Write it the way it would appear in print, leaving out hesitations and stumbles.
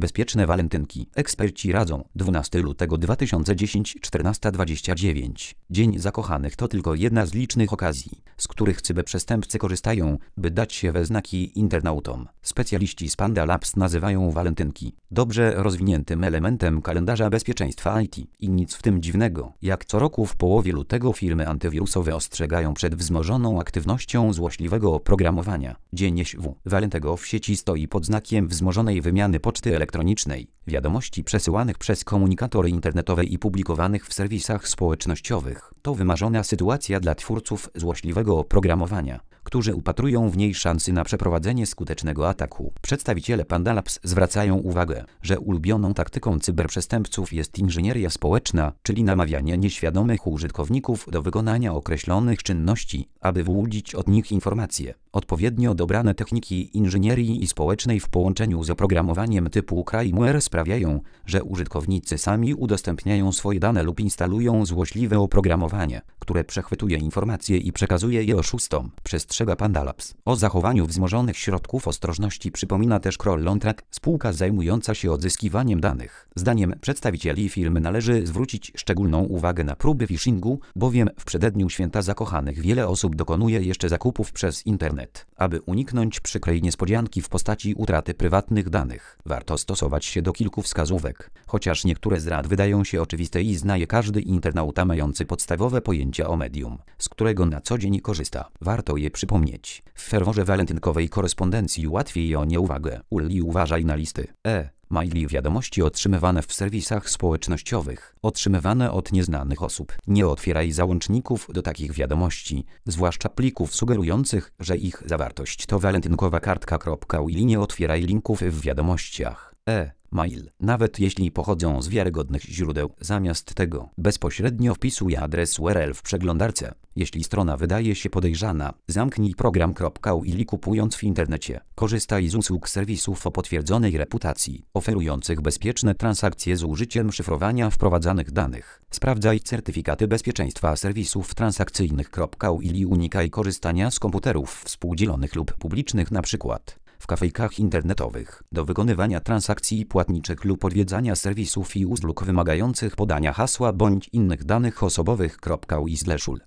Bezpieczne walentynki. Eksperci radzą. 12 lutego 2010, 14:29. Dzień Zakochanych to tylko jedna z licznych okazji, z których cyberprzestępcy korzystają, by dać się we znaki internautom. Specjaliści z Panda Labs nazywają walentynki dobrze rozwiniętym elementem kalendarza bezpieczeństwa IT. I nic w tym dziwnego. Jak co roku w połowie lutego firmy antywirusowe ostrzegają przed wzmożoną aktywnością złośliwego oprogramowania. Dzień ŚW. Walentego w sieci stoi pod znakiem wzmożonej wymiany poczty elektronicznej, wiadomości przesyłanych przez komunikatory internetowe i publikowanych w serwisach społecznościowych. To wymarzona sytuacja dla twórców złośliwego oprogramowania, którzy upatrują w niej szansy na przeprowadzenie skutecznego ataku. Przedstawiciele Panda Labs zwracają uwagę, że ulubioną taktyką cyberprzestępców jest inżynieria społeczna, czyli namawianie nieświadomych użytkowników do wykonania określonych czynności, aby wyłudzić od nich informacje. Odpowiednio dobrane techniki inżynierii społecznej w połączeniu z oprogramowaniem typu crimeware sprawiają, że użytkownicy sami udostępniają swoje dane lub instalują złośliwe oprogramowanie, które przechwytuje informacje i przekazuje je oszustom. Przestrzega Panda Labs. O zachowaniu wzmożonych środków ostrożności przypomina też Crawlontrack, spółka zajmująca się odzyskiwaniem danych. Zdaniem przedstawicieli firmy należy zwrócić szczególną uwagę na próby phishingu, bowiem w przededniu Święta Zakochanych wiele osób dokonuje jeszcze zakupów przez internet. Aby uniknąć przykrej niespodzianki w postaci utraty prywatnych danych, warto stosować się do kilku wskazówek. Chociaż niektóre z rad wydają się oczywiste i zna je każdy internauta mający podstawowe pojęcia o medium, z którego na co dzień korzysta, warto je przypomnieć. W ferworze walentynkowej korespondencji łatwiej o nieuwagę. Uważaj na listy. Maili wiadomości otrzymywane w serwisach społecznościowych, otrzymywane od nieznanych osób. Nie otwieraj załączników do takich wiadomości, zwłaszcza plików sugerujących, że ich zawartość to walentynkowa kartka. I nie otwieraj linków w wiadomościach. Mail, nawet jeśli pochodzą z wiarygodnych źródeł. Zamiast tego, bezpośrednio wpisuj adres URL w przeglądarce. Jeśli strona wydaje się podejrzana, zamknij program. I kupując w internecie, korzystaj z usług serwisów o potwierdzonej reputacji, oferujących bezpieczne transakcje z użyciem szyfrowania wprowadzanych danych. Sprawdzaj certyfikaty bezpieczeństwa serwisów transakcyjnych. I unikaj korzystania z komputerów współdzielonych lub publicznych, np. w kafejkach internetowych, do wykonywania transakcji płatniczych lub odwiedzania serwisów i usług wymagających podania hasła bądź innych danych osobowych.